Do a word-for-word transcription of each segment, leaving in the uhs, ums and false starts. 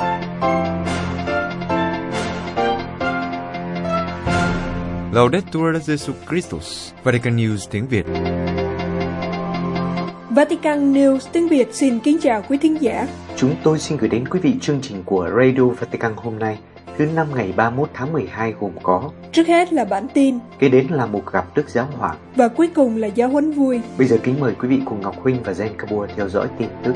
Laudetur Jesus Christus, Vatican News tiếng Việt. Vatican News tiếng Việt xin kính chào quý thính giả. Chúng tôi xin gửi đến quý vị chương trình của Radio Vatican hôm nay, thứ năm ngày ba mươi mốt tháng mười hai gồm có: trước hết là bản tin, kế đến là một gặp Đức Giáo Hoàng, và cuối cùng là giáo huấn vui. Bây giờ kính mời quý vị cùng Ngọc Huynh và Zen Kabua theo dõi tin tức.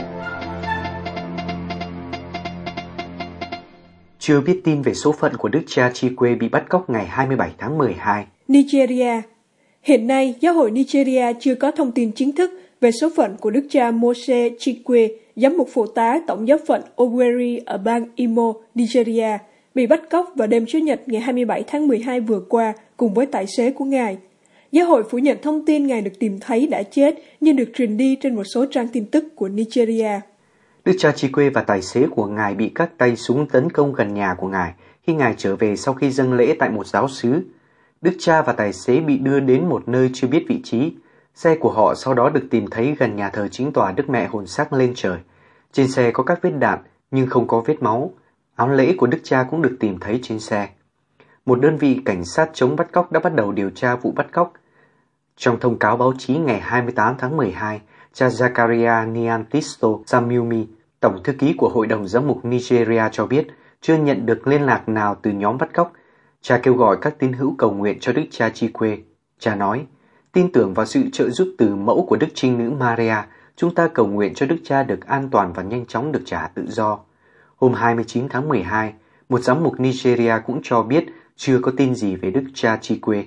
Chưa biết tin về số phận của Đức cha Chikwe bị bắt cóc ngày hai mươi bảy tháng mười hai. Nigeria. Hiện nay, giáo hội Nigeria chưa có thông tin chính thức về số phận của Đức cha Mose Chikwe, giám mục phụ tá tổng giáo phận Owerri ở bang Imo, Nigeria, bị bắt cóc vào đêm Chủ nhật ngày hai mươi bảy tháng mười hai vừa qua cùng với tài xế của Ngài. Giáo hội phủ nhận thông tin Ngài được tìm thấy đã chết nhưng được truyền đi trên một số trang tin tức của Nigeria. Đức cha Chikwe và tài xế của Ngài bị các tay súng tấn công gần nhà của Ngài khi Ngài trở về sau khi dâng lễ tại một giáo xứ. Đức cha và tài xế bị đưa đến một nơi chưa biết vị trí. Xe của họ sau đó được tìm thấy gần nhà thờ chính tòa Đức Mẹ Hồn Xác Lên Trời. Trên xe có các vết đạn nhưng không có vết máu. Áo lễ của Đức cha cũng được tìm thấy trên xe. Một đơn vị cảnh sát chống bắt cóc đã bắt đầu điều tra vụ bắt cóc. Trong thông cáo báo chí ngày hai mươi tám tháng mười hai, cha Zakaria Niantisto Samumi, Tổng thư ký của Hội đồng Giám mục Nigeria cho biết chưa nhận được liên lạc nào từ nhóm bắt cóc. Cha kêu gọi các tín hữu cầu nguyện cho Đức cha Chikwe. Cha nói, tin tưởng vào sự trợ giúp từ mẫu của Đức Trinh Nữ Maria, chúng ta cầu nguyện cho Đức cha được an toàn và nhanh chóng được trả tự do. Hôm hai mươi chín tháng mười hai, một giám mục Nigeria cũng cho biết chưa có tin gì về Đức cha Chikwe.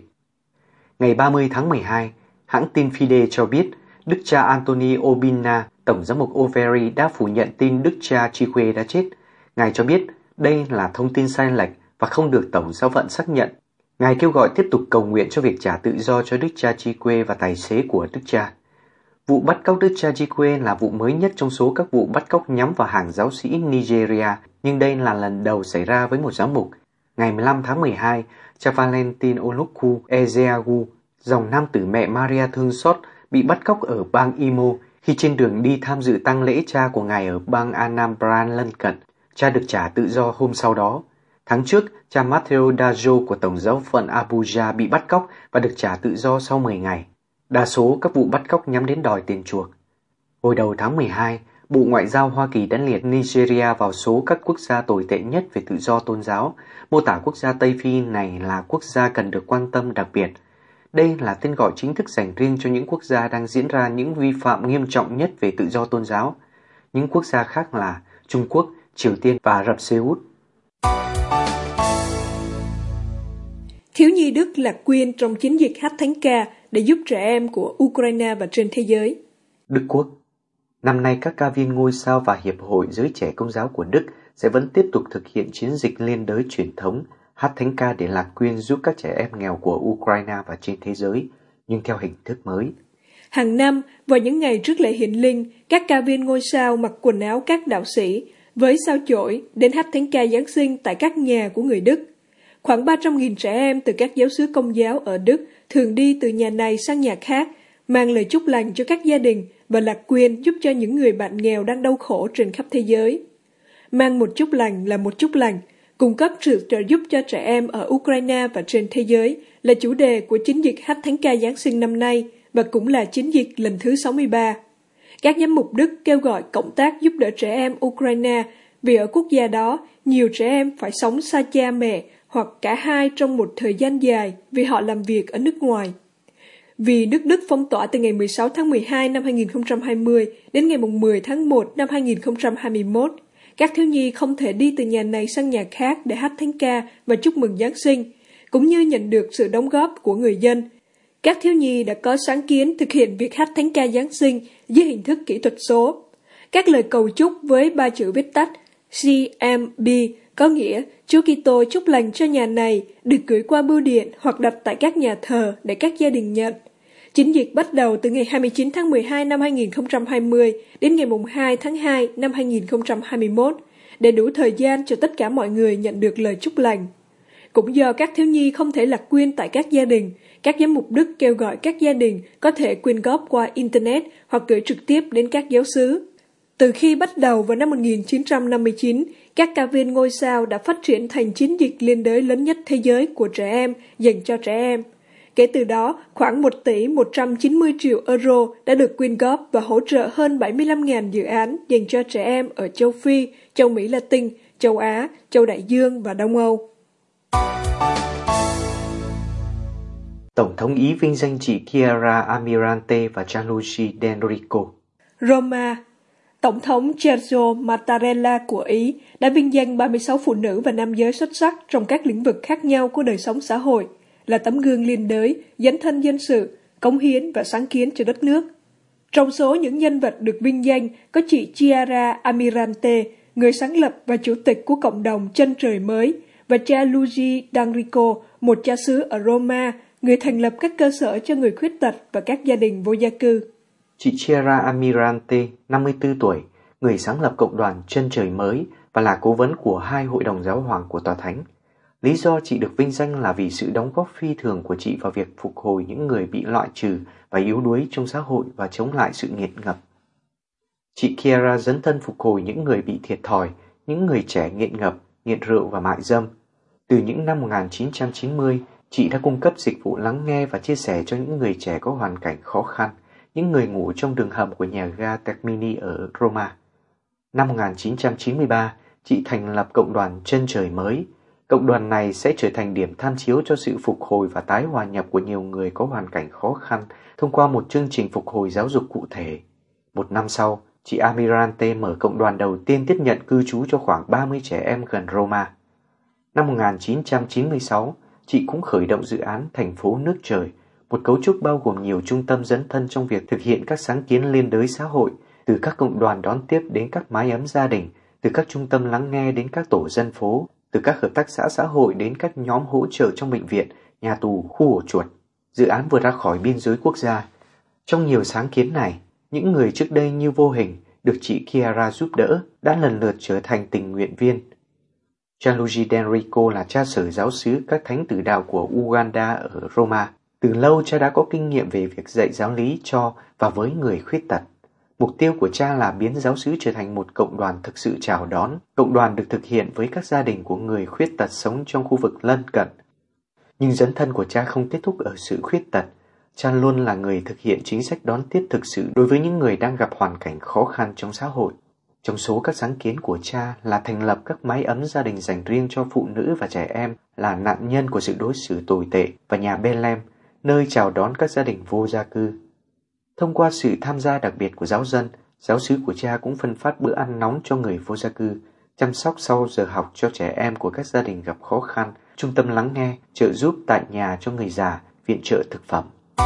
Ngày ba mươi tháng mười hai, hãng tin Fide cho biết Đức cha Anthony Obinna, Tổng giám mục Owerri đã phủ nhận tin Đức cha Chikwe đã chết. Ngài cho biết đây là thông tin sai lệch và không được Tổng giáo phận xác nhận. Ngài kêu gọi tiếp tục cầu nguyện cho việc trả tự do cho Đức cha Chikwe và tài xế của Đức cha. Vụ bắt cóc Đức cha Chikwe là vụ mới nhất trong số các vụ bắt cóc nhắm vào hàng giáo sĩ Nigeria, nhưng đây là lần đầu xảy ra với một giám mục. Ngày mười lăm tháng mười hai, cha Valentin Olukwu Ezeagu, dòng nam tử mẹ Maria thương xót, bị bắt cóc ở bang Imo khi trên đường đi tham dự tang lễ cha của ngài ở bang Anambra lân cận. Cha được trả tự do hôm sau đó. Tháng trước, cha Matteo Dajo của Tổng giáo phận Abuja bị bắt cóc và được trả tự do sau mười ngày. Đa số các vụ bắt cóc nhắm đến đòi tiền chuộc. Hồi đầu tháng mười hai, Bộ Ngoại giao Hoa Kỳ đã liệt Nigeria vào số các quốc gia tồi tệ nhất về tự do tôn giáo, mô tả quốc gia Tây Phi này là quốc gia cần được quan tâm đặc biệt. Đây là tên gọi chính thức dành riêng cho những quốc gia đang diễn ra những vi phạm nghiêm trọng nhất về tự do tôn giáo. Những quốc gia khác là Trung Quốc, Triều Tiên và Ả Rập Xê Út. Thiếu nhi Đức lạc quyên trong chiến dịch hát thánh ca để giúp trẻ em của Ukraine và trên thế giới. Đức Quốc. Năm nay các ca viên ngôi sao và Hiệp hội Giới Trẻ Công giáo của Đức sẽ vẫn tiếp tục thực hiện chiến dịch liên đới truyền thống hát thánh ca để lạc quyên giúp các trẻ em nghèo của Ukraine và trên thế giới, nhưng theo hình thức mới. Hàng năm, vào những ngày trước lễ hiển linh, các ca viên ngôi sao mặc quần áo các đạo sĩ với sao chổi đến hát thánh ca Giáng sinh tại các nhà của người Đức. Khoảng ba trăm nghìn trẻ em từ các giáo xứ Công giáo ở Đức thường đi từ nhà này sang nhà khác, mang lời chúc lành cho các gia đình và lạc quyên giúp cho những người bạn nghèo đang đau khổ trên khắp thế giới. Mang một chúc lành là một chúc lành, cung cấp sự trợ giúp cho trẻ em ở Ukraine và trên thế giới là chủ đề của chiến dịch hát thánh ca Giáng sinh năm nay và cũng là chiến dịch lần thứ sáu mươi ba. Các giám mục Đức kêu gọi cộng tác giúp đỡ trẻ em Ukraine vì ở quốc gia đó nhiều trẻ em phải sống xa cha mẹ hoặc cả hai trong một thời gian dài vì họ làm việc ở nước ngoài. Vì nước Đức phong tỏa từ ngày mười sáu tháng mười hai năm hai nghìn không trăm hai mươi đến ngày mười tháng một năm hai nghìn không trăm hai mươi mốt, các thiếu nhi không thể đi từ nhà này sang nhà khác để hát thánh ca và chúc mừng Giáng sinh, cũng như nhận được sự đóng góp của người dân. Các thiếu nhi đã có sáng kiến thực hiện việc hát thánh ca Giáng sinh dưới hình thức kỹ thuật số. Các lời cầu chúc với ba chữ viết tắt C M B có nghĩa Chúa Kitô chúc lành cho nhà này được gửi qua bưu điện hoặc đặt tại các nhà thờ để các gia đình nhận. Chiến dịch bắt đầu từ ngày hai mươi chín tháng mười hai năm hai nghìn không trăm hai mươi đến ngày hai tháng hai năm hai nghìn không trăm hai mươi mốt, để đủ thời gian cho tất cả mọi người nhận được lời chúc lành. Cũng do các thiếu nhi không thể lạc quyên tại các gia đình, các giám mục Đức kêu gọi các gia đình có thể quyên góp qua Internet hoặc gửi trực tiếp đến các giáo xứ. Từ khi bắt đầu vào năm một nghìn chín trăm năm mươi chín, các ca viên ngôi sao đã phát triển thành chiến dịch liên đới lớn nhất thế giới của trẻ em dành cho trẻ em. Kể từ đó, khoảng một tỷ một trăm chín mươi triệu euro đã được quyên góp và hỗ trợ hơn bảy mươi lăm nghìn dự án dành cho trẻ em ở châu Phi, châu Mỹ Latin, châu Á, châu Đại Dương và Đông Âu. Tổng thống Ý vinh danh chị Chiara Almirante và Gianluigi D'Enrico. Roma. Tổng thống Sergio Mattarella của Ý đã vinh danh ba mươi sáu phụ nữ và nam giới xuất sắc trong các lĩnh vực khác nhau của đời sống xã hội, là tấm gương liên đới, dấn thân dân sự, cống hiến và sáng kiến cho đất nước. Trong số những nhân vật được vinh danh có chị Chiara Almirante, người sáng lập và chủ tịch của cộng đồng Chân Trời Mới, và Gianluigi D'Enrico, một cha xứ ở Roma, người thành lập các cơ sở cho người khuyết tật và các gia đình vô gia cư. Chị Chiara Almirante, năm mươi tư tuổi, người sáng lập cộng đoàn Chân Trời Mới và là cố vấn của hai hội đồng giáo hoàng của Tòa Thánh. Lý do chị được vinh danh là vì sự đóng góp phi thường của chị vào việc phục hồi những người bị loại trừ và yếu đuối trong xã hội và chống lại sự nghiện ngập. Chị Chiara dấn thân phục hồi những người bị thiệt thòi, những người trẻ nghiện ngập, nghiện rượu và mại dâm. Từ những năm một nghìn chín trăm chín mươi, chị đã cung cấp dịch vụ lắng nghe và chia sẻ cho những người trẻ có hoàn cảnh khó khăn, những người ngủ trong đường hầm của nhà ga Termini ở Roma. Năm một nghìn chín trăm chín mươi ba, chị thành lập cộng đoàn Chân Trời Mới. Cộng đoàn này sẽ trở thành điểm tham chiếu cho sự phục hồi và tái hòa nhập của nhiều người có hoàn cảnh khó khăn thông qua một chương trình phục hồi giáo dục cụ thể. Một năm sau, chị Almirante mở cộng đoàn đầu tiên tiếp nhận cư trú cho khoảng ba mươi trẻ em gần Roma. Năm một nghìn chín trăm chín mươi sáu, chị cũng khởi động dự án Thành phố Nước Trời, một cấu trúc bao gồm nhiều trung tâm dấn thân trong việc thực hiện các sáng kiến liên đới xã hội, từ các cộng đoàn đón tiếp đến các mái ấm gia đình, từ các trung tâm lắng nghe đến các tổ dân phố, từ các hợp tác xã xã hội đến các nhóm hỗ trợ trong bệnh viện, nhà tù, khu ổ chuột. Dự án vượt ra khỏi biên giới quốc gia. Trong nhiều sáng kiến này, những người trước đây như vô hình được chị Chiara giúp đỡ đã lần lượt trở thành tình nguyện viên. Gianluigi D'Enrico là cha sở giáo xứ các thánh tử đạo của Uganda ở Roma. Từ lâu cha đã có kinh nghiệm về việc dạy giáo lý cho và với người khuyết tật. Mục tiêu của cha là biến giáo xứ trở thành một cộng đoàn thực sự chào đón. Cộng đoàn được thực hiện với các gia đình của người khuyết tật sống trong khu vực lân cận. Nhưng dấn thân của cha không kết thúc ở sự khuyết tật. Cha luôn là người thực hiện chính sách đón tiếp thực sự đối với những người đang gặp hoàn cảnh khó khăn trong xã hội. Trong số các sáng kiến của cha là thành lập các mái ấm gia đình dành riêng cho phụ nữ và trẻ em là nạn nhân của sự đối xử tồi tệ và nhà Bethlehem, nơi chào đón các gia đình vô gia cư. Thông qua sự tham gia đặc biệt của giáo dân, giáo xứ của cha cũng phân phát bữa ăn nóng cho người vô gia cư, chăm sóc sau giờ học cho trẻ em của các gia đình gặp khó khăn, trung tâm lắng nghe, trợ giúp tại nhà cho người già, viện trợ thực phẩm.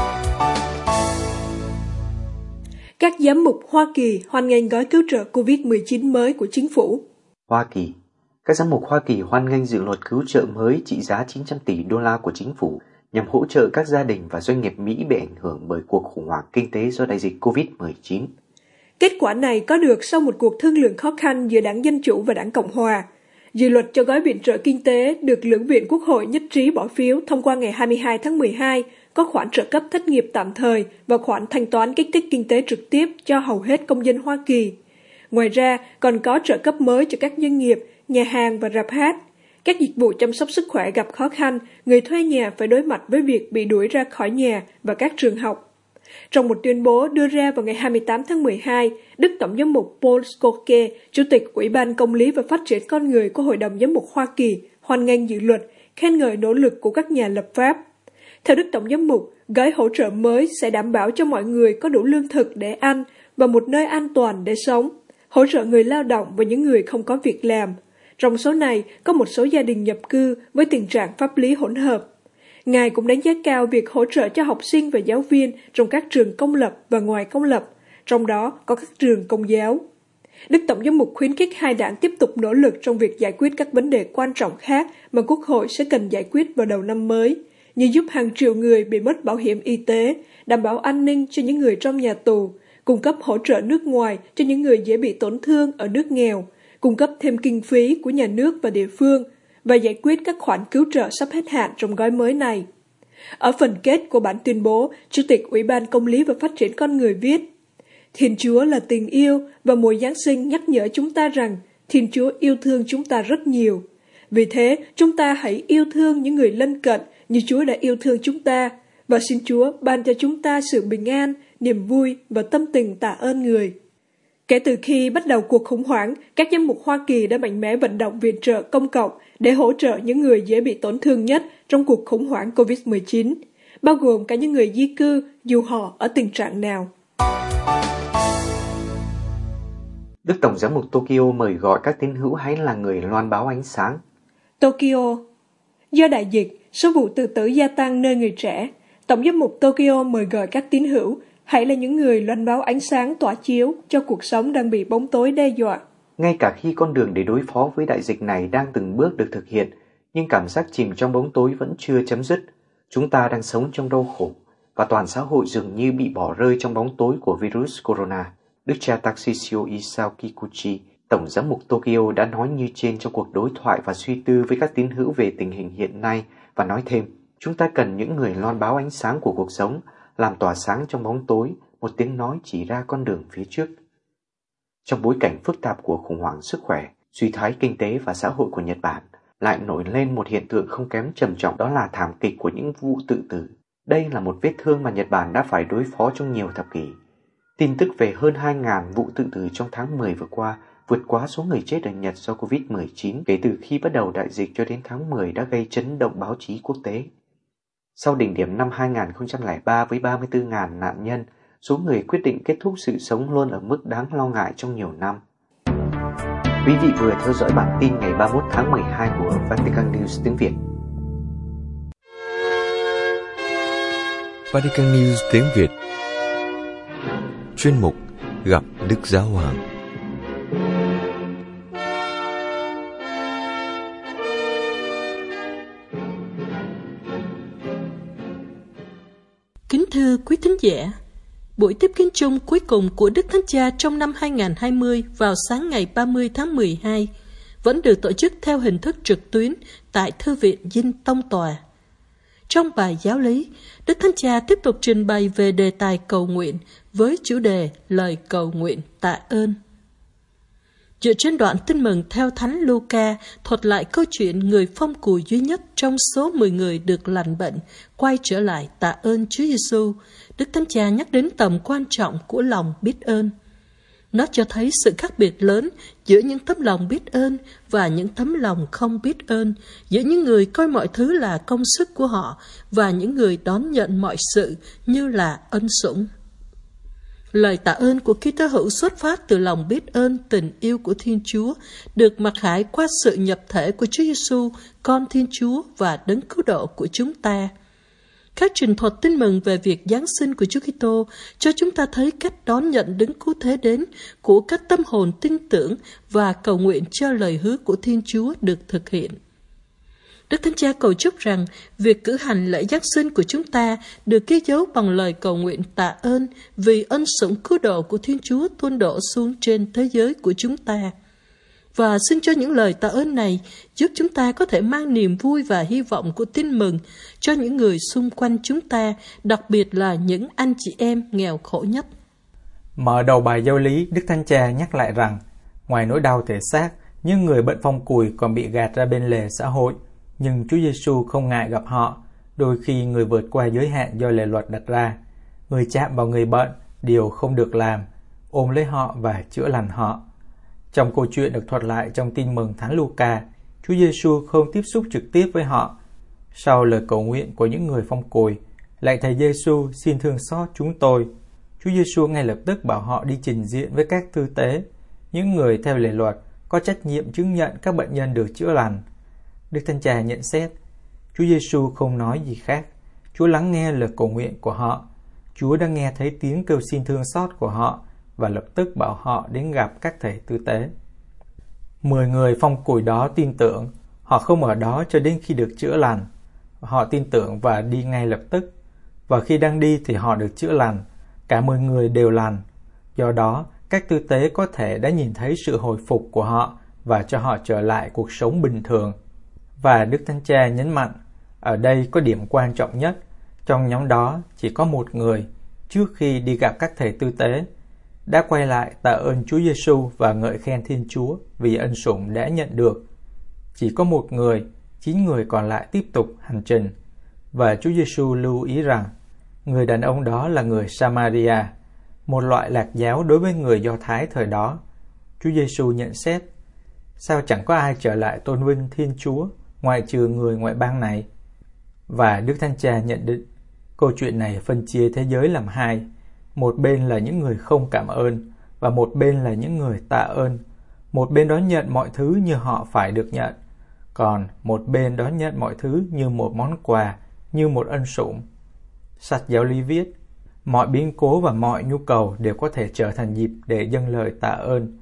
Các giám mục Hoa Kỳ hoan nghênh gói cứu trợ covid mười chín mới của chính phủ. Hoa Kỳ. Các giám mục Hoa Kỳ hoan nghênh dự luật cứu trợ mới trị giá chín trăm tỷ đô la của chính phủ nhằm hỗ trợ các gia đình và doanh nghiệp Mỹ bị ảnh hưởng bởi cuộc khủng hoảng kinh tế do đại dịch covid mười chín. Kết quả này có được sau một cuộc thương lượng khó khăn giữa Đảng Dân Chủ và Đảng Cộng Hòa. Dự luật cho gói viện trợ kinh tế được lưỡng viện Quốc hội nhất trí bỏ phiếu thông qua ngày hai mươi hai tháng mười hai, có khoản trợ cấp thất nghiệp tạm thời và khoản thanh toán kích thích kinh tế trực tiếp cho hầu hết công dân Hoa Kỳ. Ngoài ra, còn có trợ cấp mới cho các doanh nghiệp, nhà hàng và rạp hát. Các dịch vụ chăm sóc sức khỏe gặp khó khăn, người thuê nhà phải đối mặt với việc bị đuổi ra khỏi nhà và các trường học. Trong một tuyên bố đưa ra vào ngày hai mươi tám tháng mười hai, Đức Tổng giám mục Paul Skoke, Chủ tịch Ủy ban Công lý và Phát triển Con người của Hội đồng Giám mục Hoa Kỳ, hoan nghênh dự luật, khen ngợi nỗ lực của các nhà lập pháp. Theo Đức Tổng giám mục, gói hỗ trợ mới sẽ đảm bảo cho mọi người có đủ lương thực để ăn và một nơi an toàn để sống, hỗ trợ người lao động và những người không có việc làm. Trong số này, có một số gia đình nhập cư với tình trạng pháp lý hỗn hợp. Ngài cũng đánh giá cao việc hỗ trợ cho học sinh và giáo viên trong các trường công lập và ngoài công lập, trong đó có các trường công giáo. Đức Tổng giám mục khuyến khích hai đảng tiếp tục nỗ lực trong việc giải quyết các vấn đề quan trọng khác mà Quốc hội sẽ cần giải quyết vào đầu năm mới, như giúp hàng triệu người bị mất bảo hiểm y tế, đảm bảo an ninh cho những người trong nhà tù, cung cấp hỗ trợ nước ngoài cho những người dễ bị tổn thương ở nước nghèo, cung cấp thêm kinh phí của nhà nước và địa phương, và giải quyết các khoản cứu trợ sắp hết hạn trong gói mới này. Ở phần kết của bản tuyên bố, Chủ tịch Ủy ban Công lý và Phát triển Con người viết: Thiên Chúa là tình yêu và mùa Giáng sinh nhắc nhở chúng ta rằng Thiên Chúa yêu thương chúng ta rất nhiều. Vì thế, chúng ta hãy yêu thương những người lân cận như Chúa đã yêu thương chúng ta, và xin Chúa ban cho chúng ta sự bình an, niềm vui và tâm tình tạ ơn người. Kể từ khi bắt đầu cuộc khủng hoảng, các giám mục Hoa Kỳ đã mạnh mẽ vận động viện trợ công cộng để hỗ trợ những người dễ bị tổn thương nhất trong cuộc khủng hoảng covid mười chín, bao gồm cả những người di cư dù họ ở tình trạng nào. Đức Tổng giám mục Tokyo mời gọi các tín hữu hãy là người loan báo ánh sáng. Tokyo. Do đại dịch, số vụ tự tử gia tăng nơi người trẻ, Tổng giám mục Tokyo mời gọi các tín hữu hãy là những người loan báo ánh sáng tỏa chiếu cho cuộc sống đang bị bóng tối đe dọa. Ngay cả khi con đường để đối phó với đại dịch này đang từng bước được thực hiện, nhưng cảm giác chìm trong bóng tối vẫn chưa chấm dứt. Chúng ta đang sống trong đau khổ, và toàn xã hội dường như bị bỏ rơi trong bóng tối của virus corona. Đức cha Tarcisio Isao Kikuchi, Tổng giám mục Tokyo đã nói như trên trong cuộc đối thoại và suy tư với các tín hữu về tình hình hiện nay, và nói thêm, chúng ta cần những người loan báo ánh sáng của cuộc sống, làm tỏa sáng trong bóng tối, một tiếng nói chỉ ra con đường phía trước. Trong bối cảnh phức tạp của khủng hoảng sức khỏe, suy thoái kinh tế và xã hội của Nhật Bản, lại nổi lên một hiện tượng không kém trầm trọng, đó là thảm kịch của những vụ tự tử. Đây là một vết thương mà Nhật Bản đã phải đối phó trong nhiều thập kỷ. Tin tức về hơn hai nghìn vụ tự tử trong tháng mười vừa qua vượt quá số người chết ở Nhật do covid mười chín kể từ khi bắt đầu đại dịch cho đến tháng mười đã gây chấn động báo chí quốc tế. Sau đỉnh điểm năm hai nghìn không trăm lẻ ba với ba mươi tư nghìn nạn nhân, số người quyết định kết thúc sự sống luôn ở mức đáng lo ngại trong nhiều năm. Quý vị vừa theo dõi bản tin ngày ba mươi mốt tháng mười hai của Vatican News tiếng Việt. Vatican News tiếng Việt. Chuyên mục Gặp Đức Giáo Hoàng. Kính thưa quý thính giả, buổi tiếp kiến chung cuối cùng của Đức Thánh Cha trong năm hai nghìn không trăm hai mươi vào sáng ngày ba mươi tháng mười hai vẫn được tổ chức theo hình thức trực tuyến tại Thư viện Dinh Tông Tòa. Trong bài giáo lý, Đức Thánh Cha tiếp tục trình bày về đề tài cầu nguyện với chủ đề lời cầu nguyện tạ ơn. Dựa trên đoạn Tin mừng theo Thánh Luca thuật lại câu chuyện người phong cùi duy nhất trong số mười người được lành bệnh quay trở lại tạ ơn Chúa Giêsu, Đức Thánh Cha nhắc đến tầm quan trọng của lòng biết ơn. Nó cho thấy sự khác biệt lớn giữa những tấm lòng biết ơn và những tấm lòng không biết ơn, giữa những người coi mọi thứ là công sức của họ và những người đón nhận mọi sự như là ân sủng. Lời tạ ơn của Kitô hữu xuất phát từ lòng biết ơn tình yêu của Thiên Chúa, được mặc khải qua sự nhập thể của Chúa Giêsu, con Thiên Chúa và đấng cứu độ của chúng ta. Các truyền thuật tin mừng về việc Giáng sinh của Chúa Kitô cho chúng ta thấy cách đón nhận đấng cứu thế đến của các tâm hồn tin tưởng và cầu nguyện cho lời hứa của Thiên Chúa được thực hiện. Đức Thánh Cha cầu chúc rằng việc cử hành lễ Giáng sinh của chúng ta được ghi dấu bằng lời cầu nguyện tạ ơn vì ân sủng cứu độ của Thiên Chúa tuôn đổ xuống trên thế giới của chúng ta. Và xin cho những lời tạ ơn này giúp chúng ta có thể mang niềm vui và hy vọng của tin mừng cho những người xung quanh chúng ta, đặc biệt là những anh chị em nghèo khổ nhất. Mở đầu bài giáo lý, Đức Thánh Cha nhắc lại rằng, ngoài nỗi đau thể xác, những người bệnh phong cùi còn bị gạt ra bên lề xã hội, nhưng Chúa Giêsu không ngại gặp họ, đôi khi người vượt qua giới hạn do lề luật đặt ra. Người chạm vào người bệnh, điều không được làm, ôm lấy họ và chữa lành họ. Trong câu chuyện được thuật lại trong Tin mừng Thánh Luca, Chúa Giêsu không tiếp xúc trực tiếp với họ. Sau lời cầu nguyện của những người phong cùi, lạy Thầy Giêsu xin thương xót chúng tôi, Chúa Giêsu ngay lập tức bảo họ đi trình diện với các tư tế, những người theo lề luật có trách nhiệm chứng nhận các bệnh nhân được chữa lành. Đức Thánh Cha nhận xét, Chúa Giêsu không nói gì khác. Chúa lắng nghe lời cầu nguyện của họ. Chúa đã nghe thấy tiếng kêu xin thương xót của họ và lập tức bảo họ đến gặp các thầy tư tế. Mười người phong cùi đó tin tưởng. Họ không ở đó cho đến khi được chữa lành. Họ tin tưởng và đi ngay lập tức. Và khi đang đi thì họ được chữa lành. Cả mười người đều lành. Do đó, các tư tế có thể đã nhìn thấy sự hồi phục của họ và cho họ trở lại cuộc sống bình thường. Và Đức Thánh Cha nhấn mạnh, ở đây có điểm quan trọng nhất. Trong nhóm đó chỉ có một người, trước khi đi gặp các thầy tư tế, đã quay lại tạ ơn Chúa Giêsu và ngợi khen Thiên Chúa vì ân sủng đã nhận được. Chỉ có một người, chín người còn lại tiếp tục hành trình, và Chúa Giêsu lưu ý rằng người đàn ông đó là người Samaria, một loại lạc giáo đối với người Do Thái thời đó. Chúa Giêsu nhận xét: sao chẳng có ai trở lại tôn vinh Thiên Chúa ngoại trừ người ngoại bang này? Và Đức Thánh Cha nhận định câu chuyện này phân chia thế giới làm hai. Một bên là những người không cảm ơn, và một bên là những người tạ ơn. Một bên đón nhận mọi thứ như họ phải được nhận, còn một bên đón nhận mọi thứ như một món quà, như một ân sủng. Sách Giáo lý viết: mọi biến cố và mọi nhu cầu đều có thể trở thành dịp để dâng lời tạ ơn.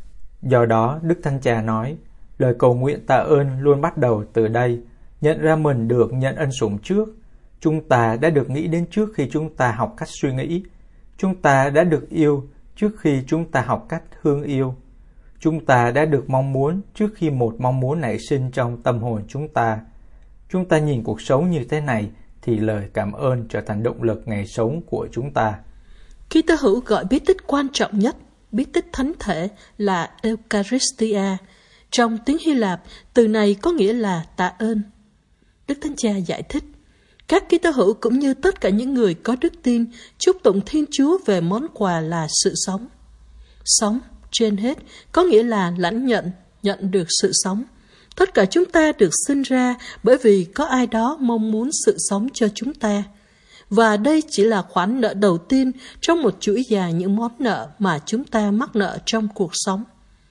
Do đó, Đức Thánh Cha nói, lời cầu nguyện tạ ơn luôn bắt đầu từ đây, nhận ra mình được nhận ân sủng trước. Chúng ta đã được nghĩ đến trước khi chúng ta học cách suy nghĩ. Chúng ta đã được yêu trước khi chúng ta học cách thương yêu. Chúng ta đã được mong muốn trước khi một mong muốn nảy sinh trong tâm hồn chúng ta. Chúng ta nhìn cuộc sống như thế này thì lời cảm ơn trở thành động lực ngày sống của chúng ta. Kitô hữu gọi bí tích quan trọng nhất, bí tích thánh thể, là Eucharistia. Trong tiếng Hy Lạp, từ này có nghĩa là tạ ơn. Đức Thánh Cha giải thích, các Kitô hữu cũng như tất cả những người có đức tin chúc tụng Thiên Chúa về món quà là sự sống. Sống, trên hết, có nghĩa là lãnh nhận, nhận được sự sống. Tất cả chúng ta được sinh ra bởi vì có ai đó mong muốn sự sống cho chúng ta. Và đây chỉ là khoản nợ đầu tiên trong một chuỗi dài những món nợ mà chúng ta mắc nợ trong cuộc sống.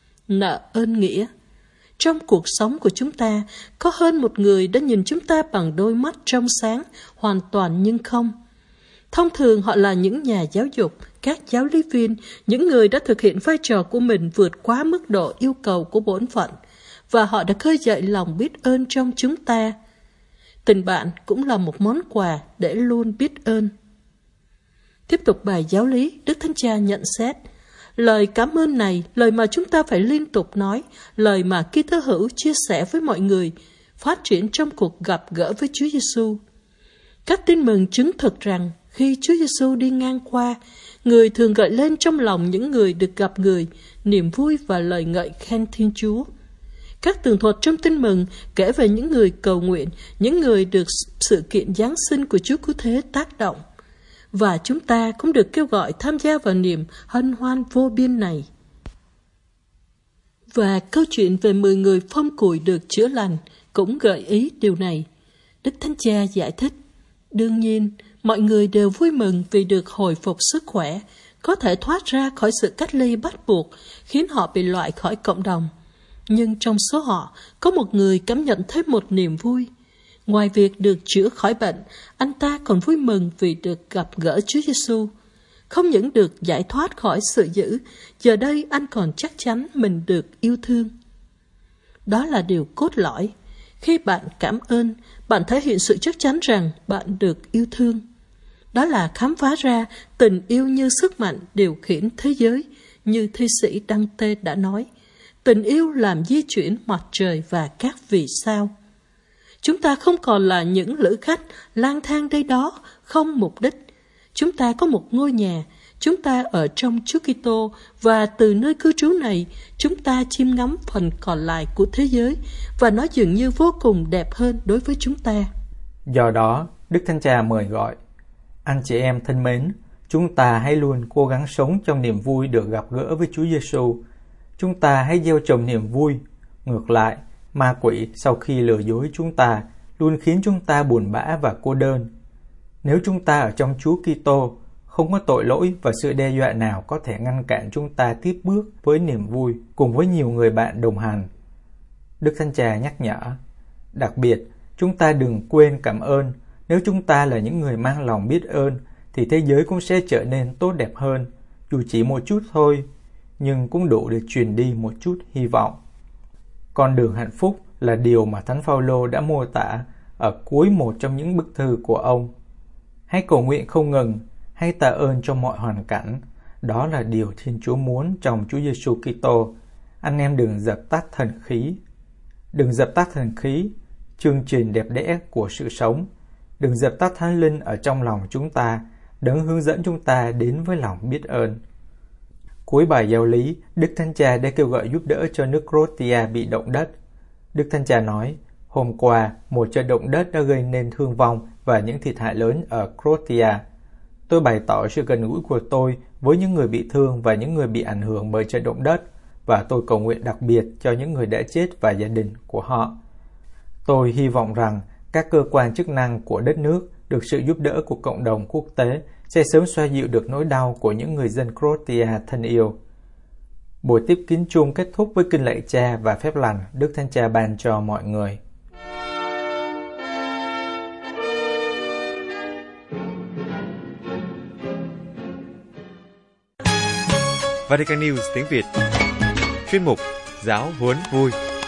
Nợ ơn nghĩa. Trong cuộc sống của chúng ta, có hơn một người đã nhìn chúng ta bằng đôi mắt trong sáng, hoàn toàn nhưng không. Thông thường họ là những nhà giáo dục, các giáo lý viên, những người đã thực hiện vai trò của mình vượt quá mức độ yêu cầu của bổn phận, và họ đã khơi dậy lòng biết ơn trong chúng ta. Tình bạn cũng là một món quà để luôn biết ơn. Tiếp tục bài giáo lý, Đức Thánh Cha nhận xét, lời cảm ơn này, lời mà chúng ta phải liên tục nói, lời mà Kitô hữu chia sẻ với mọi người, phát triển trong cuộc gặp gỡ với Chúa Giêsu. Các tin mừng chứng thực rằng khi Chúa Giêsu đi ngang qua, người thường gợi lên trong lòng những người được gặp người niềm vui và lời ngợi khen Thiên Chúa. Các tường thuật trong tin mừng kể về những người cầu nguyện, những người được sự kiện Giáng sinh của Chúa Cứu Thế tác động. Và chúng ta cũng được kêu gọi tham gia vào niềm hân hoan vô biên này. Và câu chuyện về mười người phong cùi được chữa lành cũng gợi ý điều này. Đức Thánh Cha giải thích, đương nhiên, mọi người đều vui mừng vì được hồi phục sức khỏe, có thể thoát ra khỏi sự cách ly bắt buộc, khiến họ bị loại khỏi cộng đồng. Nhưng trong số họ, có một người cảm nhận thêm một niềm vui. Ngoài việc được chữa khỏi bệnh, anh ta còn vui mừng vì được gặp gỡ Chúa Giêsu. Không những được giải thoát khỏi sự dữ, giờ đây anh còn chắc chắn mình được yêu thương. Đó là điều cốt lõi. Khi bạn cảm ơn, bạn thể hiện sự chắc chắn rằng bạn được yêu thương. Đó là khám phá ra tình yêu như sức mạnh điều khiển thế giới, như thi sĩ Đăng Tê đã nói. Tình yêu làm di chuyển mặt trời và các vì sao. Chúng ta không còn là những lữ khách lang thang đây đó, không mục đích. Chúng ta có một ngôi nhà, chúng ta ở trong Chúa Kitô, và từ nơi cư trú này, chúng ta chiêm ngắm phần còn lại của thế giới, và nó dường như vô cùng đẹp hơn đối với chúng ta. Do đó, Đức Thánh Cha mời gọi, anh chị em thân mến, chúng ta hãy luôn cố gắng sống trong niềm vui được gặp gỡ với Chúa Giêsu. Chúng ta hãy gieo trồng niềm vui. Ngược lại, ma quỷ sau khi lừa dối chúng ta luôn khiến chúng ta buồn bã và cô đơn. Nếu chúng ta ở trong Chúa Kitô, không có tội lỗi và sự đe dọa nào có thể ngăn cản chúng ta tiếp bước với niềm vui cùng với nhiều người bạn đồng hành. Đức Thánh Cha nhắc nhở, đặc biệt, chúng ta đừng quên cảm ơn. Nếu chúng ta là những người mang lòng biết ơn, thì thế giới cũng sẽ trở nên tốt đẹp hơn, dù chỉ một chút thôi, nhưng cũng đủ để truyền đi một chút hy vọng. Con đường hạnh phúc là điều mà Thánh Phaolô đã mô tả ở cuối một trong những bức thư của ông. Hãy cầu nguyện không ngừng, hãy tạ ơn trong mọi hoàn cảnh. Đó là điều Thiên Chúa muốn trong Chúa Giêsu Kitô. Anh em đừng dập tắt thần khí. Đừng dập tắt thần khí, chương trình đẹp đẽ của sự sống. Đừng dập tắt Thánh Linh ở trong lòng chúng ta, đấng hướng dẫn chúng ta đến với lòng biết ơn. Cuối bài giáo lý, Đức Thánh Cha đã kêu gọi giúp đỡ cho nước Croatia bị động đất. Đức Thánh Cha nói, hôm qua, một trận động đất đã gây nên thương vong và những thiệt hại lớn ở Croatia. Tôi bày tỏ sự gần gũi của tôi với những người bị thương và những người bị ảnh hưởng bởi trận động đất, và tôi cầu nguyện đặc biệt cho những người đã chết và gia đình của họ. Tôi hy vọng rằng các cơ quan chức năng của đất nước được sự giúp đỡ của cộng đồng quốc tế sẽ sớm xoa dịu được nỗi đau của những người dân Croatia thân yêu. Buổi tiếp kính chung kết thúc với kinh lạy Cha và phép lành Đức Thánh Cha ban cho mọi người. Vatican News tiếng Việt. Chuyên mục Giáo huấn vui.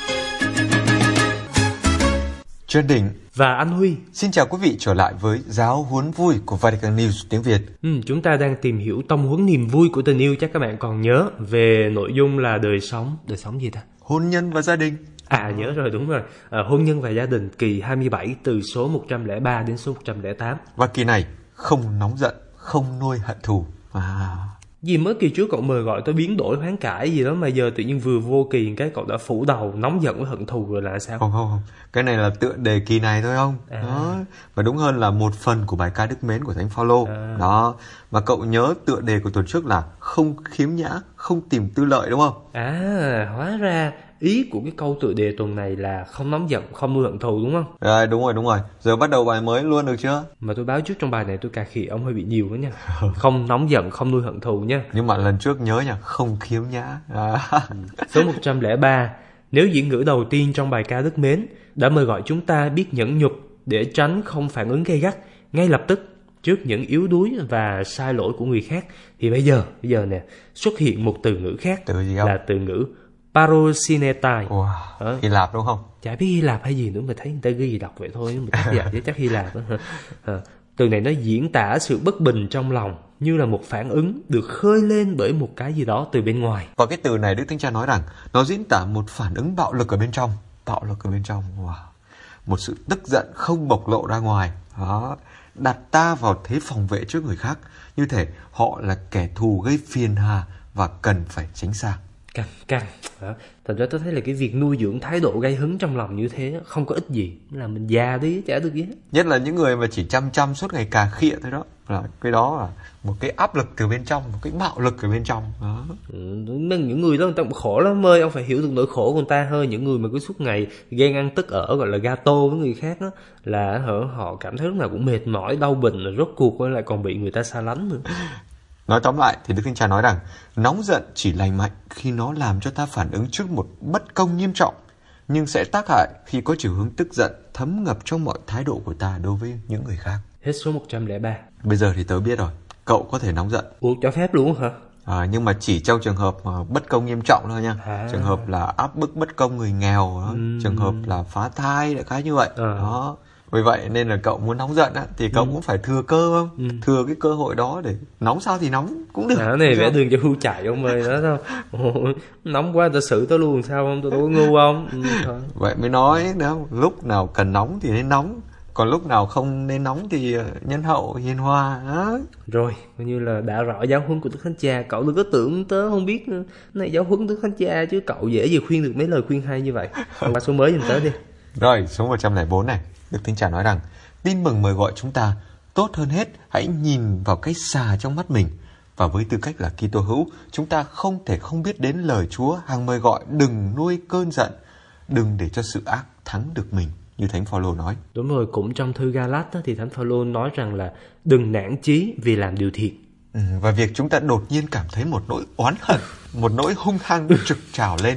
Trân Đình và anh Huy xin chào quý vị trở lại với Giáo huấn vui của Vatican News tiếng Việt. Ừ, chúng ta đang tìm hiểu tông huấn niềm vui của tình yêu, chắc các bạn còn nhớ về nội dung là đời sống, đời sống gì ta? Hôn nhân và gia đình. À nhớ rồi, đúng rồi. À, hôn nhân và gia đình kỳ hai mươi bảy từ số một trăm lẻ ba đến số một trăm lẻ tám. Và kỳ này không nóng giận, không nuôi hận thù. À... Gì mới kỳ trước cậu mời gọi tôi biến đổi hoán cải gì đó, mà giờ tự nhiên vừa vô kỳ cái cậu đã phủ đầu nóng giận với hận thù rồi là sao? Không không không, cái này là tựa đề kỳ này thôi không? À. Đó. Và đúng hơn là một phần của bài ca Đức Mến của Thánh Phaolô. À. Đó. Mà cậu nhớ tựa đề của tuần trước là không khiếm nhã, không tìm tư lợi đúng không? À, hóa ra ý của cái câu tựa đề tuần này là không nóng giận, không nuôi hận thù đúng không? Rồi, đúng rồi, đúng rồi. Giờ bắt đầu bài mới luôn được chưa? Mà tôi báo trước trong bài này tôi cà khịa ông hơi bị nhiều đó nha. Không nóng giận, không nuôi hận thù nha. Nhưng mà lần trước nhớ nha, không khiếm nhã. À. Số một trăm lẻ ba. Nếu diễn ngữ đầu tiên trong bài ca Đức Mến đã mời gọi chúng ta biết nhẫn nhục để tránh không phản ứng gay gắt ngay lập tức trước những yếu đuối và sai lỗi của người khác, thì bây giờ, bây giờ nè, xuất hiện một từ ngữ khác. Từ gì không? Là từ ngữ Parosinetai. Wow, à. Hy Lạp đúng không? Chả biết Hy Lạp hay gì nữa, mà thấy người ta ghi đọc vậy thôi, mà chắc dạ, chắc Hy Lạp đó. À, từ này nó diễn tả sự bất bình trong lòng như là một phản ứng được khơi lên bởi một cái gì đó từ bên ngoài. Và cái từ này Đức Thánh Cha nói rằng nó diễn tả một phản ứng bạo lực ở bên trong. Bạo lực ở bên trong, wow. Một sự tức giận không bộc lộ ra ngoài. Đó. Đặt ta vào thế phòng vệ trước người khác, như thể họ là kẻ thù gây phiền hà và cần phải tránh xa. Căng, căng. Thật ra tôi thấy là cái việc nuôi dưỡng thái độ gây hứng trong lòng như thế không có ích gì, là mình già đi chả được gì hết. Nhất là những người mà chỉ chăm chăm suốt ngày cà khịa thôi đó, là cái đó là một cái áp lực từ bên trong, một cái bạo lực từ bên trong đó. Ừ, những người đó người ta cũng khổ lắm ơi, ông phải hiểu được nỗi khổ của người ta hơn. Những người mà cứ suốt ngày ghen ăn tức ở, gọi là gato với người khác đó, là họ cảm thấy lúc nào cũng mệt mỏi, đau bệnh, rồi rốt cuộc lại còn bị người ta xa lánh nữa. Nói tóm lại thì Đức Thánh Cha nói rằng nóng giận chỉ lành mạnh khi nó làm cho ta phản ứng trước một bất công nghiêm trọng, nhưng sẽ tác hại khi có chiều hướng tức giận thấm ngập trong mọi thái độ của ta đối với những người khác. Hết số một trăm lẻ ba. Bây giờ thì tớ biết rồi, cậu có thể nóng giận. Ủa, cho phép luôn hả? À, nhưng mà chỉ trong trường hợp mà bất công nghiêm trọng thôi nha. À. Trường hợp là áp bức bất công người nghèo đó. Ừ. Trường hợp là phá thai, đại khái như vậy. À. Đó. Vì vậy nên là cậu muốn nóng giận á, thì cậu ừ. cũng phải thừa cơ không? Ừ. Thừa cái cơ hội đó để nóng sao thì nóng cũng được. À, này vẽ đường cho hưu chạy ông ơi đó đâu. Ôi, nóng quá tao xử tao luôn sao không? Tao đâu có ngu không? Ừ, thôi. Vậy mới nói đó, lúc nào cần nóng thì nên nóng, còn lúc nào không nên nóng thì nhân hậu hiền hòa đó. Rồi, coi như là đã rõ giáo huấn của Đức Thánh Cha, cậu đừng có tưởng tớ không biết này giáo huấn Đức Thánh Cha chứ, cậu dễ gì khuyên được mấy lời khuyên hay như vậy. Qua số mới giùm tớ đi. Rồi, số một trăm lẻ bốn này. Đức Thánh Cha nói rằng tin mừng mời gọi chúng ta tốt hơn hết hãy nhìn vào cái xà trong mắt mình, và với tư cách là Kitô hữu, chúng ta không thể không biết đến lời Chúa hằng mời gọi đừng nuôi cơn giận, đừng để cho sự ác thắng được mình, như Thánh Phaolô nói. Đúng rồi, cũng trong thư Ga-lát thì Thánh Phaolô nói rằng là đừng nản chí vì làm điều thiện. Ừ, và việc chúng ta đột nhiên cảm thấy một nỗi oán hận, một nỗi hung hăng trực trào lên,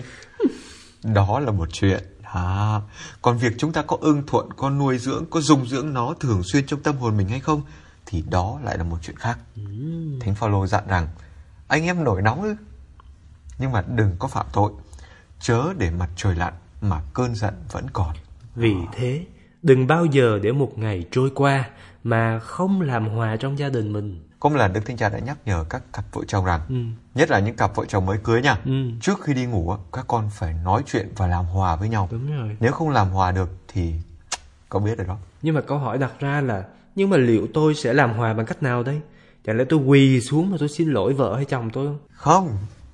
đó là một chuyện. À, còn việc chúng ta có ưng thuận, có nuôi dưỡng, có dung dưỡng nó thường xuyên trong tâm hồn mình hay không, thì đó lại là một chuyện khác. Ừ. Thánh Phaolô dặn rằng anh em nổi nóng ư, nhưng mà đừng có phạm tội, chớ để mặt trời lặn mà cơn giận vẫn còn. Vì à. thế đừng bao giờ để một ngày trôi qua mà không làm hòa trong gia đình mình. Có một lần Đức Thánh Cha đã nhắc nhở các cặp vợ chồng rằng, ừ. nhất là những cặp vợ chồng mới cưới nha, ừ. trước khi đi ngủ các con phải nói chuyện và làm hòa với nhau. Đúng rồi. Nếu không làm hòa được thì có biết rồi đó. Nhưng mà câu hỏi đặt ra là, nhưng mà liệu tôi sẽ làm hòa bằng cách nào đây? Chẳng lẽ tôi quỳ xuống mà tôi xin lỗi vợ hay chồng tôi không? Không,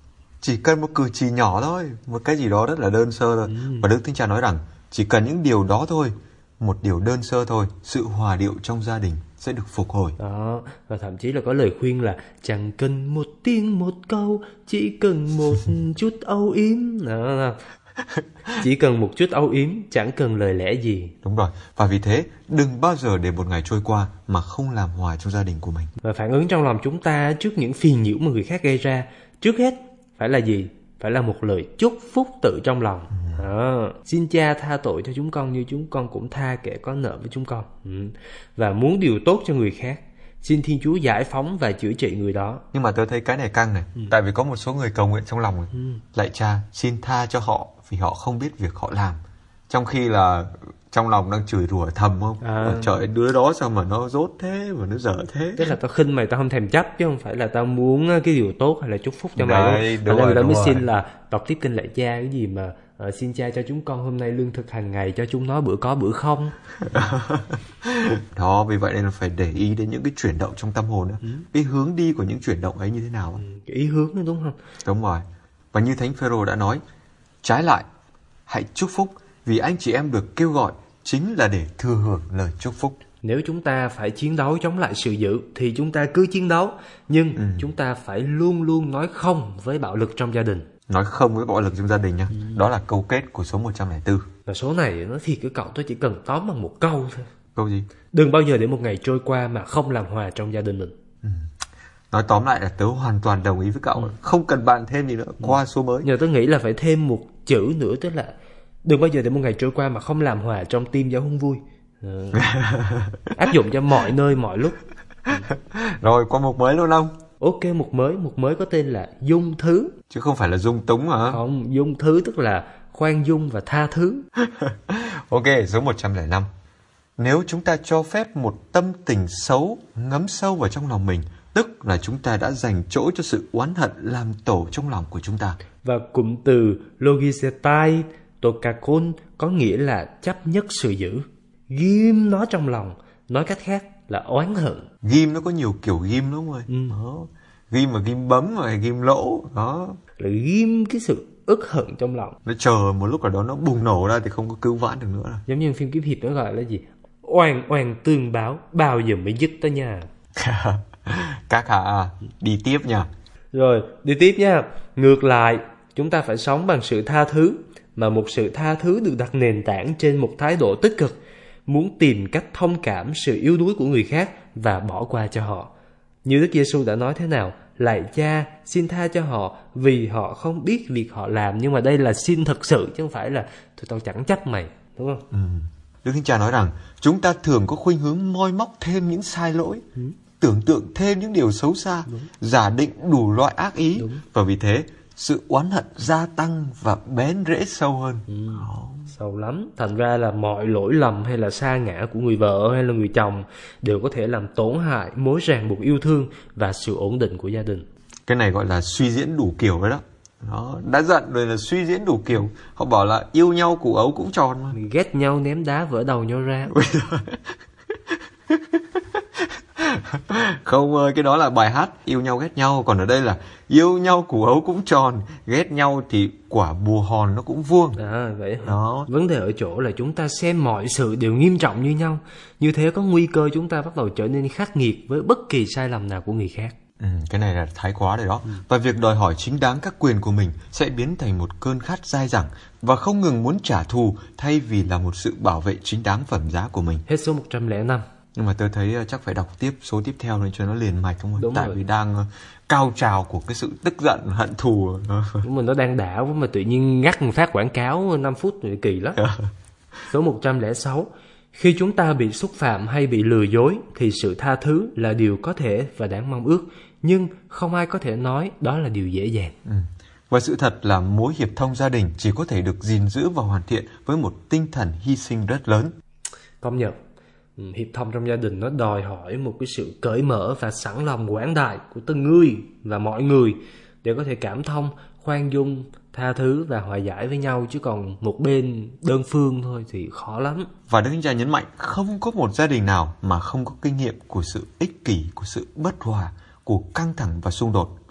chỉ cần một cử chỉ nhỏ thôi, một cái gì đó rất là đơn sơ thôi. Ừ. Và Đức Thánh Cha nói rằng chỉ cần những điều đó thôi, một điều đơn sơ thôi, sự hòa điệu trong gia đình sẽ được phục hồi. Đó, và thậm chí là có lời khuyên là chẳng cần một tiếng một câu, chỉ cần một chút âu yếm. Đó, chỉ cần một chút âu yếm, chẳng cần lời lẽ gì. Đúng rồi, và vì thế đừng bao giờ để một ngày trôi qua mà không làm hòa trong gia đình của mình. Và phản ứng trong lòng chúng ta trước những phiền nhiễu mà người khác gây ra, trước hết phải là gì? Phải là một lời chúc phúc tự trong lòng. Ừ. À, xin Cha tha tội cho chúng con như chúng con cũng tha kẻ có nợ với chúng con. Ừ. Và muốn điều tốt cho người khác, xin Thiên Chúa giải phóng và chữa trị người đó. Nhưng mà tôi thấy cái này căng này. Ừ. Tại vì có một số người cầu nguyện trong lòng rồi. Ừ. Lạy Cha, xin tha cho họ vì họ không biết việc họ làm. Trong khi là trong lòng đang chửi rủa thầm không? À. Trời, đứa đó sao mà nó dốt thế, mà nó dở thế. Tức là tao khinh mày, tao không thèm chấp, chứ không phải là tao muốn cái điều tốt hay là chúc phúc cho mày. Đấy, đúng rồi, người ta mới rồi. xin là đọc tiếp kinh Lạy Cha, cái gì mà uh, xin Cha cho chúng con hôm nay lương thực hàng ngày, cho chúng nó bữa có bữa không. Đó, vì vậy nên là phải để ý đến những cái chuyển động trong tâm hồn nữa. Ừ. Cái hướng đi của những chuyển động ấy như thế nào. Ừ, cái ý hướng nữa, đúng không? Đúng rồi. Và như Thánh Phêrô đã nói, trái lại, hãy chúc phúc vì anh chị em được kêu gọi chính là để thừa hưởng lời chúc phúc. Nếu chúng ta phải chiến đấu chống lại sự dữ thì chúng ta cứ chiến đấu, nhưng ừ. chúng ta phải luôn luôn nói không với bạo lực trong gia đình. Nói không với bạo lực trong gia đình nha. Ừ. Đó là câu kết của số một trăm lẻ bốn. Và số này nó thiệt cái cậu, tôi chỉ cần tóm bằng một câu thôi. Câu gì? Đừng bao giờ để một ngày trôi qua mà không làm hòa trong gia đình mình. Ừ. Nói tóm lại là tớ hoàn toàn đồng ý với cậu. Ừ. Không cần bàn thêm gì nữa, ừ. qua số mới. Nhờ tớ nghĩ là phải thêm một chữ nữa, tức là đừng bao giờ để một ngày trôi qua mà không làm hòa trong team giáo huấn vui. Ừ. Áp dụng cho mọi nơi mọi lúc. Ừ. Rồi qua một mới luôn không? Ok, một mới, một mới có tên là dung thứ. Chứ không phải là dung túng hả? Không, dung thứ tức là khoan dung và tha thứ. Ok, số một trăm lẻ năm. Nếu chúng ta cho phép một tâm tình xấu ngấm sâu vào trong lòng mình, tức là chúng ta đã dành chỗ cho sự oán hận làm tổ trong lòng của chúng ta. Và cụm từ logisetai tokakon có nghĩa là chấp nhất sự dữ, ghim nó trong lòng, nói cách khác là oán hận. Ghim nó có nhiều kiểu ghim đúng không? Ừ. Đó. Ghim mà ghim bấm rồi ghim lỗ đó. Là ghim cái sự ức hận trong lòng. Nó chờ một lúc nào đó nó bùng nổ ra thì không có cứu vãn được nữa. Giống như phim kiếm hiệp nó gọi là gì? Oan oan tương báo, bao giờ mới dứt đó nha. Các hạ đi tiếp nha. Rồi, đi tiếp nha. Ngược lại, chúng ta phải sống bằng sự tha thứ, mà một sự tha thứ được đặt nền tảng trên một thái độ tích cực, muốn tìm cách thông cảm sự yếu đuối của người khác và bỏ qua cho họ. Như Đức Giêsu đã nói thế nào? Lạy Cha, xin tha cho họ vì họ không biết việc họ làm. Nhưng mà đây là xin thật sự, chứ không phải là tụi tao chẳng trách mày, đúng không? Ừ. Đức Thánh Cha nói rằng chúng ta thường có khuynh hướng moi móc thêm những sai lỗi, ừ. tưởng tượng thêm những điều xấu xa, đúng. Giả định đủ loại ác ý, đúng. Và vì thế sự oán hận gia tăng và bén rễ sâu hơn. Ừ. Oh. Sâu lắm. Thành ra là mọi lỗi lầm hay là sa ngã của người vợ hay là người chồng đều có thể làm tổn hại mối ràng buộc yêu thương và sự ổn định của gia đình. Cái này gọi là suy diễn đủ kiểu đấy đó. Đó, đã giận rồi là suy diễn đủ kiểu. Họ bảo là yêu nhau củ ấu cũng tròn mà. Ghét nhau ném đá vỡ đầu nhau ra. Không ơi, cái đó là bài hát yêu nhau ghét nhau. Còn ở đây là yêu nhau củ ấu cũng tròn, ghét nhau thì quả bùa hòn nó cũng vuông. À vậy đó. Vấn đề ở chỗ là chúng ta xem mọi sự đều nghiêm trọng như nhau. Như thế có nguy cơ chúng ta bắt đầu trở nên khắc nghiệt với bất kỳ sai lầm nào của người khác. Ừ, cái này là thái quá rồi đó. Ừ. Và việc đòi hỏi chính đáng các quyền của mình sẽ biến thành một cơn khát dai dẳng và không ngừng muốn trả thù thay vì là một sự bảo vệ chính đáng phẩm giá của mình. Hết số một trăm lẻ năm. Nhưng mà tôi thấy chắc phải đọc tiếp số tiếp theo này cho nó liền mạch không? Đúng Tại rồi. vì đang uh, cao trào của cái sự tức giận, hận thù. Đúng rồi, nó đang đảo mà tự nhiên ngắt một phát quảng cáo năm phút thì kỳ lắm. Số một trăm lẻ sáu. Khi chúng ta bị xúc phạm hay bị lừa dối thì sự tha thứ là điều có thể và đáng mong ước, nhưng không ai có thể nói đó là điều dễ dàng. Ừ. Và sự thật là mối hiệp thông gia đình chỉ có thể được gìn giữ và hoàn thiện với một tinh thần hy sinh rất lớn. Công nhận, hiệp thông trong gia đình nó đòi hỏi một cái sự cởi mở và sẵn lòng quảng đại của từng người và mọi người để có thể cảm thông, khoan dung, tha thứ và hòa giải với nhau, chứ còn một bên đơn phương thôi thì khó lắm. Và Đức Thánh Cha nhấn mạnh không có một gia đình nào mà không có kinh nghiệm của sự ích kỷ, của sự bất hòa, của căng thẳng và xung đột,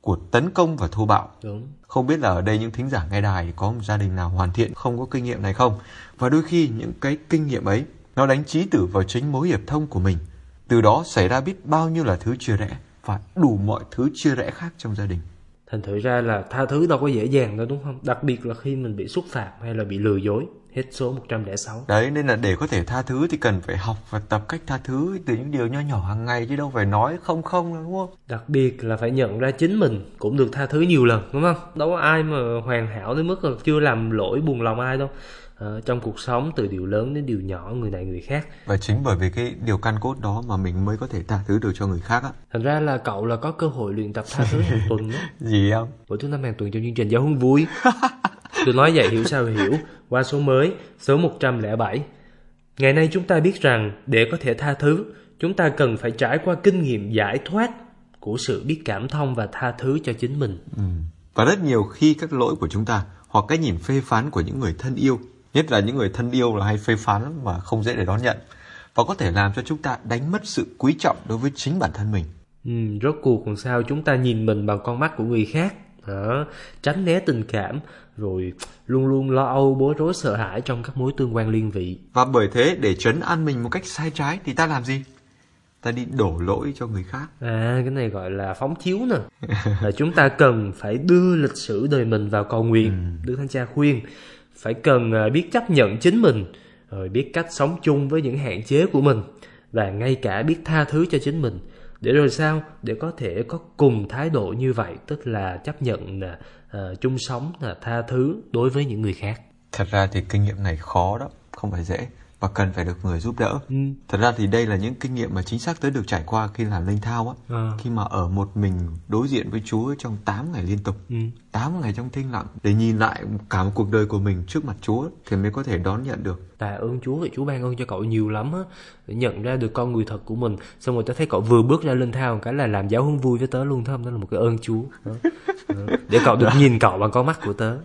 của tấn công và thô bạo. Đúng. Không biết là ở đây những thính giả nghe đài có một gia đình nào hoàn thiện không có kinh nghiệm này không? Và đôi khi những cái kinh nghiệm ấy nó đánh chí tử vào chính mối hiệp thông của mình. Từ đó xảy ra biết bao nhiêu là thứ chia rẽ và đủ mọi thứ chia rẽ khác trong gia đình. Thành thử ra là tha thứ đâu có dễ dàng đâu, đúng không? Đặc biệt là khi mình bị xúc phạm hay là bị lừa dối. Hết số một trăm lẻ sáu. Đấy, nên là để có thể tha thứ thì cần phải học và tập cách tha thứ từ những điều nho nhỏ hàng ngày, chứ đâu phải nói không không đâu, đúng không? Đặc biệt là phải nhận ra chính mình cũng được tha thứ nhiều lần, đúng không? Đâu có ai mà hoàn hảo đến mức là chưa làm lỗi buồn lòng ai đâu. À, trong cuộc sống, từ điều lớn đến điều nhỏ, người này người khác. Và chính bởi vì cái điều căn cốt đó mà mình mới có thể tha thứ được cho người khác á. Thành ra là cậu là có cơ hội luyện tập tha thứ hàng tuần đó. Gì không? Buổi thứ năm hàng tuần trong chương trình Giáo huấn vui. Tôi nói vậy hiểu sao hiểu. Qua số mới, số một trăm lẻ bảy. Ngày nay chúng ta biết rằng để có thể tha thứ, chúng ta cần phải trải qua kinh nghiệm giải thoát của sự biết cảm thông và tha thứ cho chính mình. Ừ. Và rất nhiều khi các lỗi của chúng ta hoặc cái nhìn phê phán của những người thân yêu, nhất là những người thân yêu là hay phê phán mà không dễ để đón nhận, và có thể làm cho chúng ta đánh mất sự quý trọng đối với chính bản thân mình. Ừ, rốt cuộc làm sao chúng ta nhìn mình bằng con mắt của người khác, đó, tránh né tình cảm, rồi luôn luôn lo âu, bối rối, sợ hãi trong các mối tương quan liên vị. Và bởi thế để trấn an mình một cách sai trái thì ta làm gì? Ta đi đổ lỗi cho người khác. À, cái này gọi là phóng chiếu nè. Là chúng ta cần phải đưa lịch sử đời mình vào cầu nguyện. Ừ. Đức Thánh Cha khuyên phải cần biết chấp nhận chính mình, rồi biết cách sống chung với những hạn chế của mình, và ngay cả biết tha thứ cho chính mình. Để rồi sao? Để có thể có cùng thái độ như vậy, tức là chấp nhận là uh, chung sống, là tha thứ đối với những người khác. Thật ra thì kinh nghiệm này khó đó, không phải dễ, và cần phải được người giúp đỡ. Ừ. Thật ra thì đây là những kinh nghiệm mà chính xác tớ được trải qua khi làm linh thao á. À. Khi mà ở một mình đối diện với Chúa trong tám ngày liên tục, ừ. tám ngày trong thinh lặng, để nhìn lại cả một cuộc đời của mình trước mặt Chúa thì mới có thể đón nhận được. Tạ ơn Chúa, thì Chúa ban ơn cho cậu nhiều lắm á, để nhận ra được con người thật của mình. Xong rồi tớ thấy cậu vừa bước ra linh thao một cái là làm giáo huấn vui với tớ luôn, thấy không? Đó là một cái ơn Chúa. Đó. Đó. Để cậu được nhìn cậu bằng con mắt của tớ.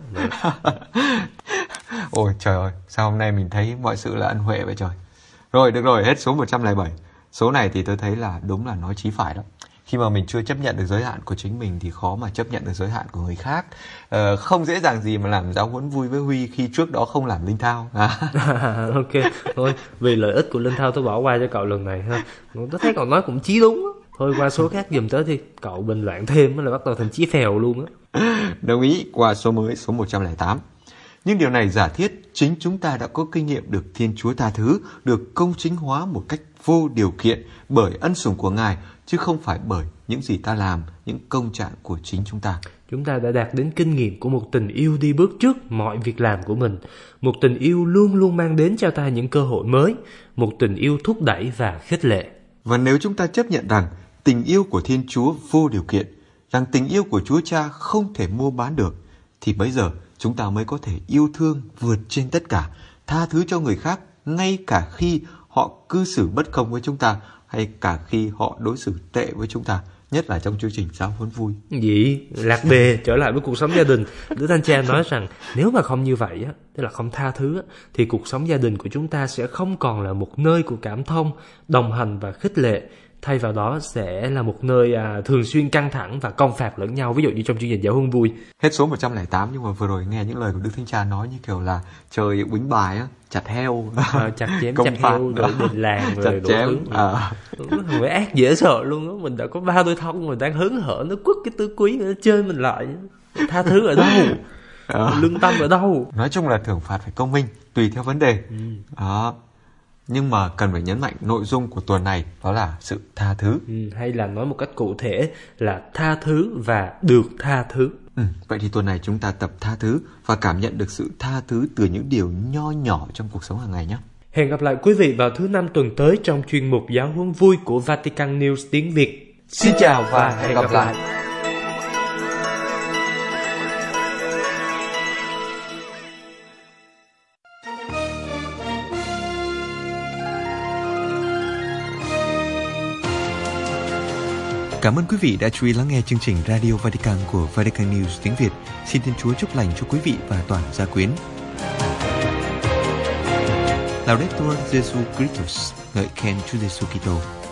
Ôi trời ơi, sao hôm nay mình thấy mọi sự là ân huệ vậy trời. Rồi, được rồi, hết số một trăm lẻ bảy. Số này thì tôi thấy là đúng là nói chí phải đó. Khi mà mình chưa chấp nhận được giới hạn của chính mình thì khó mà chấp nhận được giới hạn của người khác. Ờ, không dễ dàng gì mà làm giáo huấn vui với Huy khi trước đó không làm linh thao. À. Ok, thôi, vì lợi ích của linh thao tôi bỏ qua cho cậu lần này ha. Tôi thấy cậu nói cũng chí đúng á. Thôi qua số khác giùm tớ thì cậu bình loạn thêm là bắt đầu thành chí phèo luôn á. Đồng ý, qua số mới, số một trăm lẻ tám. Nhưng điều này giả thiết chính chúng ta đã có kinh nghiệm được Thiên Chúa tha thứ, được công chính hóa một cách vô điều kiện bởi ân sủng của Ngài, chứ không phải bởi những gì ta làm, những công trạng của chính chúng ta. Chúng ta đã đạt đến kinh nghiệm của một tình yêu đi bước trước mọi việc làm của mình. Một tình yêu luôn luôn mang đến cho ta những cơ hội mới, một tình yêu thúc đẩy và khích lệ. Và nếu chúng ta chấp nhận rằng tình yêu của Thiên Chúa vô điều kiện, rằng tình yêu của Chúa Cha không thể mua bán được, thì bây giờ chúng ta mới có thể yêu thương vượt trên tất cả, tha thứ cho người khác ngay cả khi họ cư xử bất công với chúng ta, hay cả khi họ đối xử tệ với chúng ta, nhất là trong chương trình Giáo huấn vui. Gì? Lạc đề trở lại với cuộc sống gia đình. Đức Thánh Cha nói rằng nếu mà không như vậy á, tức là không tha thứ á, thì cuộc sống gia đình của chúng ta sẽ không còn là một nơi của cảm thông, đồng hành và khích lệ. Thay vào đó sẽ là một nơi à, thường xuyên căng thẳng và công phạt lẫn nhau, ví dụ như trong chương trình Giáo huấn vui. Hết số một trăm lẻ tám, nhưng mà vừa rồi nghe những lời của Đức Thánh Cha nói như kiểu là chơi quýnh bài á, chặt heo, à, chặt chém chặt heo rồi đình làng rồi đổ hướng. À. Thằng bé ác dễ sợ luôn á, mình đã có ba đôi thông mình đang hớn hở, nó quất cái tứ quý nó chơi mình lại. Tha thứ ở đâu? À. Lương tâm ở đâu? Nói chung là thưởng phạt phải công minh, tùy theo vấn đề. Ừ. Đó. Nhưng mà cần phải nhấn mạnh nội dung của tuần này đó là sự tha thứ. Ừ, hay là nói một cách cụ thể là tha thứ và được tha thứ. Ừ, vậy thì tuần này chúng ta tập tha thứ và cảm nhận được sự tha thứ từ những điều nho nhỏ trong cuộc sống hàng ngày nhé. Hẹn gặp lại quý vị vào thứ năm tuần tới trong chuyên mục Giáo huấn vui của Vatican News tiếng Việt. Xin chào và hẹn gặp lại. Cảm ơn quý vị đã chú ý lắng nghe chương trình Radio Vatican của Vatican News tiếng Việt. Xin Thiên Chúa chúc lành cho quý vị và toàn gia quyến. Laudetur Jesu Christus, ngợi khen Chúa Giêsu Kitô.